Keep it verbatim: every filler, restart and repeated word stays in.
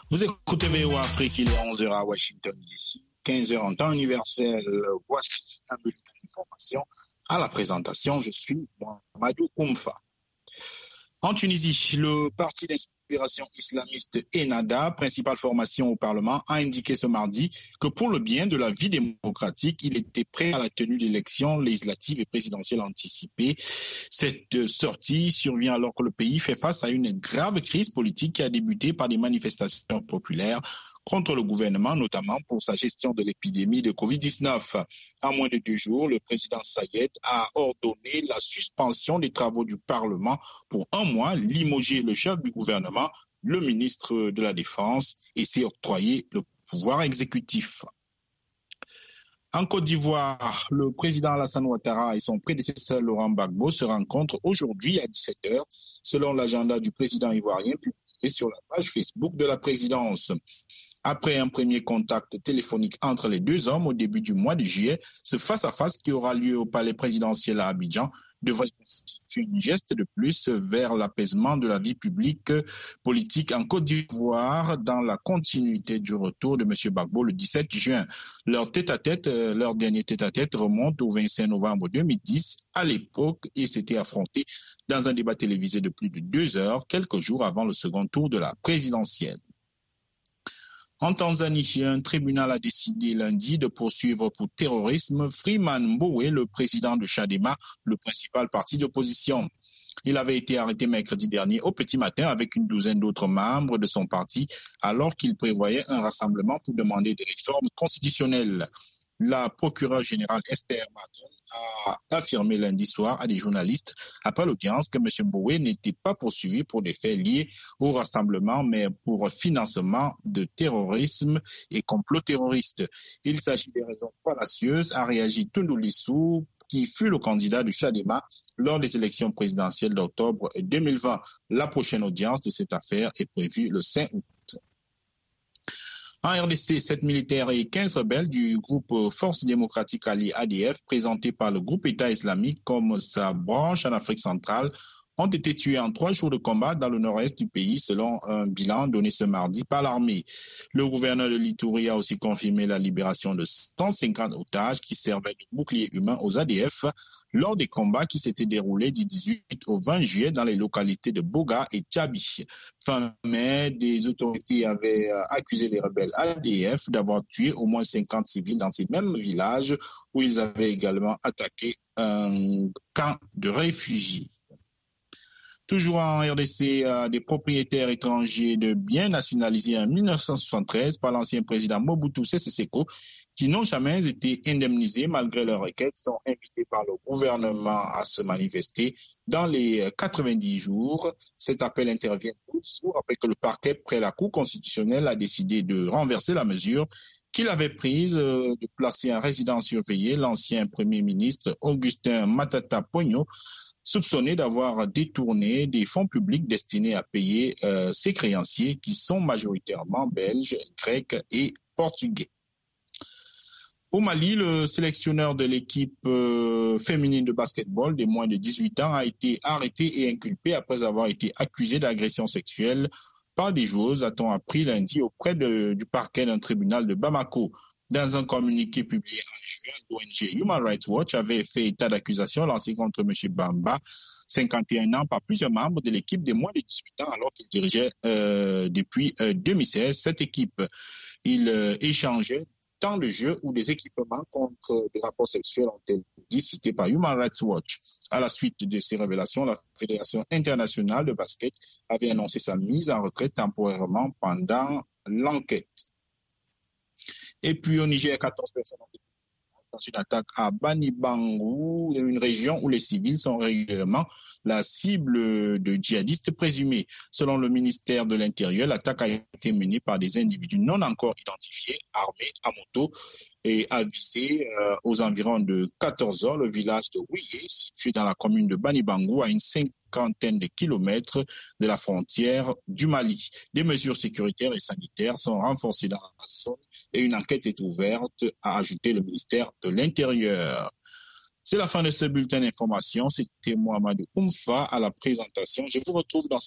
Vous écoutez V O Afrique, il est onze heures à Washington D C, quinze heures en temps universel. Voici un bulletin d'information. À la présentation, je suis Mohamedou Oumfa. En Tunisie, le parti d'inspiration islamiste Ennahda, principale formation au Parlement, a indiqué ce mardi que pour le bien de la vie démocratique, il était prêt à la tenue d'élections législatives et présidentielles anticipées. Cette sortie survient alors que le pays fait face à une grave crise politique qui a débuté par des manifestations populaires contre le gouvernement, notamment pour sa gestion de l'épidémie de covid dix-neuf. En moins de deux jours, le président Sayed a ordonné la suspension des travaux du Parlement pour un mois, limogé le chef du gouvernement, le ministre de la Défense, et s'est octroyé le pouvoir exécutif. En Côte d'Ivoire, le président Alassane Ouattara et son prédécesseur Laurent Gbagbo se rencontrent aujourd'hui à dix-sept heures, selon l'agenda du président ivoirien publié sur la page Facebook de la présidence. Après un premier contact téléphonique entre les deux hommes au début du mois de juillet, ce face-à-face qui aura lieu au palais présidentiel à Abidjan devrait constituer un geste de plus vers l'apaisement de la vie publique politique en Côte d'Ivoire dans la continuité du retour de M. Gbagbo le dix-sept juin. Leur tête-à-tête, leur dernier tête-à-tête remonte au vingt-cinq novembre deux mille dix. À l'époque, ils s'étaient affrontés dans un débat télévisé de plus de deux heures, quelques jours avant le second tour de la présidentielle. En Tanzanie, un tribunal a décidé lundi de poursuivre pour terrorisme Freeman Mbowe, le président de Chadema, le principal parti d'opposition. Il avait été arrêté mercredi dernier au petit matin avec une douzaine d'autres membres de son parti alors qu'il prévoyait un rassemblement pour demander des réformes constitutionnelles. La procureure générale Esther Martin a affirmé lundi soir à des journalistes après l'audience que M. Mbowe n'était pas poursuivi pour des faits liés au rassemblement, mais pour financement de terrorisme et complot terroriste. Il s'agit des raisons fallacieuses, a réagi Tundu Lissu, qui fut le candidat du Chadema lors des élections présidentielles d'octobre deux mille vingt. La prochaine audience de cette affaire est prévue le cinq août. En R D C, sept militaires et quinze rebelles du groupe Force démocratique alliée A D F, présenté par le groupe État islamique comme sa branche en Afrique centrale, ont été tués en trois jours de combat dans le nord-est du pays, selon un bilan donné ce mardi par l'armée. Le gouverneur de l'Ituri a aussi confirmé la libération de cent cinquante otages qui servaient de bouclier humain aux A D F lors des combats qui s'étaient déroulés du dix-huit au vingt juillet dans les localités de Boga et Tchabi. Fin mai, des autorités avaient accusé les rebelles A D F d'avoir tué au moins cinquante civils dans ces mêmes villages où ils avaient également attaqué un camp de réfugiés. Toujours en R D C, euh, des propriétaires étrangers de biens nationalisés en mille neuf cent soixante-treize par l'ancien président Mobutu Sese Seko, qui n'ont jamais été indemnisés malgré leurs requêtes, sont invités par le gouvernement à se manifester dans les quatre-vingt-dix jours. Cet appel intervient toujours après que le parquet près la Cour constitutionnelle a décidé de renverser la mesure qu'il avait prise euh, de placer en résidence surveillée l'ancien premier ministre Augustin Matata Ponyo, soupçonné d'avoir détourné des fonds publics destinés à payer euh, ses créanciers qui sont majoritairement belges, grecs et portugais. Au Mali, le sélectionneur de l'équipe euh, féminine de basketball des moins de dix-huit ans a été arrêté et inculpé après avoir été accusé d'agression sexuelle par des joueuses, a-t-on appris lundi auprès de, du parquet d'un tribunal de Bamako. Dans un communiqué publié en juin, l'O N G Human Rights Watch avait fait état d'accusations lancées contre M. Bamba, cinquante et un ans, par plusieurs membres de l'équipe des moins de dix-huit ans, alors qu'il dirigeait euh, depuis euh, deux mille seize cette équipe. Il euh, échangeait tant de jeux ou des équipements contre des rapports sexuels, ont été cités par Human Rights Watch. À la suite de ces révélations, la Fédération internationale de basket avait annoncé sa mise en retraite temporairement pendant l'enquête. Et puis au Niger, quatorze personnes ont été dans une attaque à Banibangu, une région où les civils sont régulièrement la cible de djihadistes présumés. Selon le ministère de l'Intérieur, l'attaque a été menée par des individus non encore identifiés, armés à moto, et a visé euh, aux environs de quatorze heures le village de Ouye, situé dans la commune de Banibangu, à une cinquantaine de kilomètres de la frontière du Mali. Des mesures sécuritaires et sanitaires sont renforcées dans la zone et une enquête est ouverte, a ajouté le ministère de l'Intérieur. C'est la fin de ce bulletin d'information. C'était Mohamedou Oumfa à la présentation. Je vous retrouve dans